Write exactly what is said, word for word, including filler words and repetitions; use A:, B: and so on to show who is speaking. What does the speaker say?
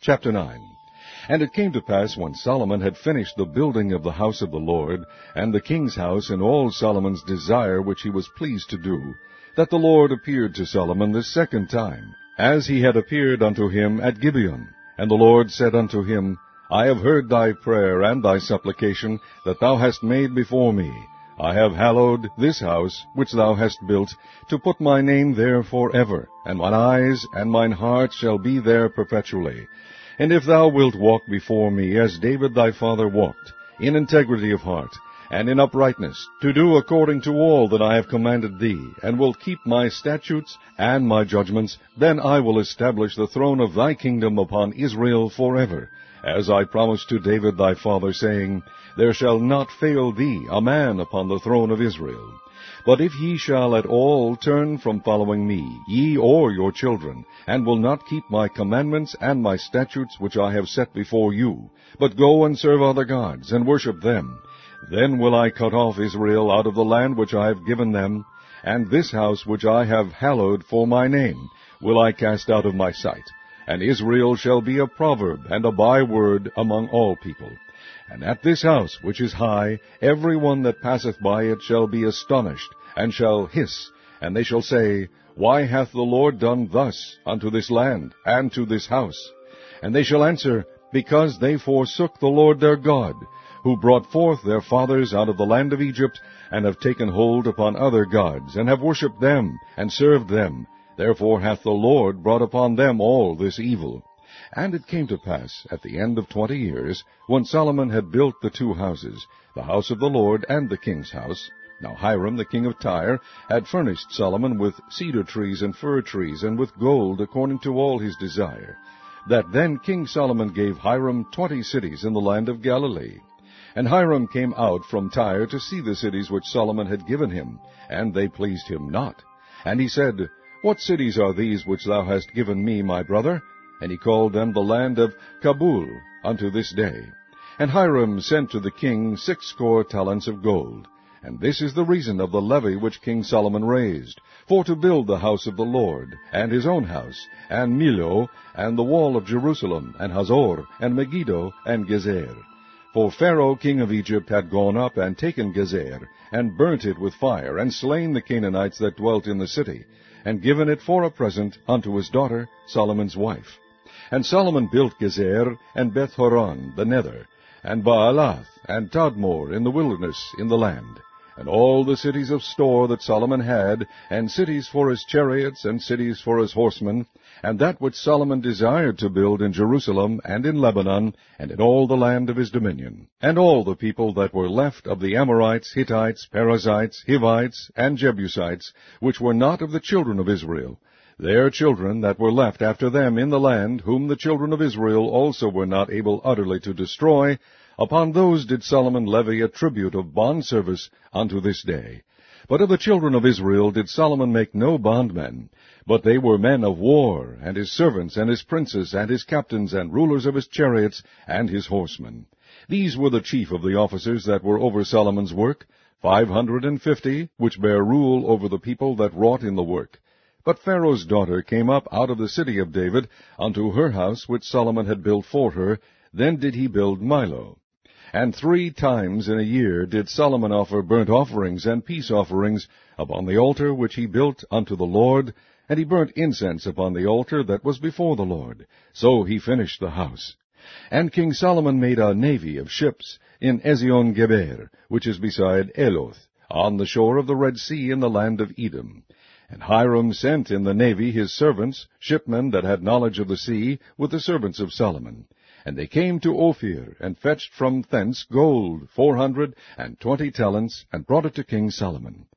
A: Chapter nine. And it came to pass, when Solomon had finished the building of the house of the Lord, and the king's house, and all Solomon's desire which he was pleased to do, that the Lord appeared to Solomon the second time, as he had appeared unto him at Gibeon. And the Lord said unto him, I have heard thy prayer and thy supplication that thou hast made before me. I have hallowed this house which thou hast built, to put my name there for ever, and mine eyes and mine heart shall be there perpetually. And if thou wilt walk before me as David thy father walked, in integrity of heart, and in uprightness, to do according to all that I have commanded thee, and wilt keep my statutes and my judgments, then I will establish the throne of thy kingdom upon Israel forever, as I promised to David thy father, saying, There shall not fail thee a man upon the throne of Israel. But if ye shall at all turn from following me, ye or your children, and will not keep my commandments and my statutes which I have set before you, but go and serve other gods, and worship them, then will I cut off Israel out of the land which I have given them, and this house which I have hallowed for my name will I cast out of my sight. And Israel shall be a proverb and a byword among all people. And at this house which is high, every one that passeth by it shall be astonished, and shall hiss, and they shall say, Why hath the Lord done thus unto this land, and to this house? And they shall answer, Because they forsook the Lord their God, who brought forth their fathers out of the land of Egypt, and have taken hold upon other gods, and have worshipped them, and served them. Therefore hath the Lord brought upon them all this evil. And it came to pass, at the end of twenty years, when Solomon had built the two houses, the house of the Lord and the king's house. Now Hiram the king of Tyre had furnished Solomon with cedar trees and fir trees, and with gold, according to all his desire. That then King Solomon gave Hiram twenty cities in the land of Galilee. And Hiram came out from Tyre to see the cities which Solomon had given him, and they pleased him not. And he said, What cities are these which thou hast given me, my brother? And he called them the land of Kabul unto this day. And Hiram sent to the king sixscore talents of gold. And this is the reason of the levy which King Solomon raised, for to build the house of the Lord, and his own house, and Millo, and the wall of Jerusalem, and Hazor, and Megiddo, and Gezer. For Pharaoh king of Egypt had gone up and taken Gezer, and burnt it with fire, and slain the Canaanites that dwelt in the city, and given it for a present unto his daughter, Solomon's wife. And Solomon built Gezer, and Beth-horon the nether, and Baalath, and Tadmor in the wilderness in the land, and all the cities of store that Solomon had, and cities for his chariots, and cities for his horsemen, and that which Solomon desired to build in Jerusalem, and in Lebanon, and in all the land of his dominion. And all the people that were left of the Amorites, Hittites, Perizzites, Hivites, and Jebusites, which were not of the children of Israel, their children that were left after them in the land, whom the children of Israel also were not able utterly to destroy, upon those did Solomon levy a tribute of bondservice unto this day. But of the children of Israel did Solomon make no bondmen, but they were men of war, and his servants, and his princes, and his captains, and rulers of his chariots, and his horsemen. These were the chief of the officers that were over Solomon's work, five hundred and fifty, which bare rule over the people that wrought in the work. But Pharaoh's daughter came up out of the city of David unto her house which Solomon had built for her. Then did he build Millo. And three times in a year did Solomon offer burnt offerings and peace offerings upon the altar which he built unto the Lord, and he burnt incense upon the altar that was before the Lord. So he finished the house. And King Solomon made a navy of ships in Ezion-Geber, which is beside Eloth, on the shore of the Red Sea in the land of Edom. And Hiram sent in the navy his servants, shipmen that had knowledge of the sea, with the servants of Solomon. And they came to Ophir, and fetched from thence gold, four hundred and twenty talents, and brought it to King Solomon.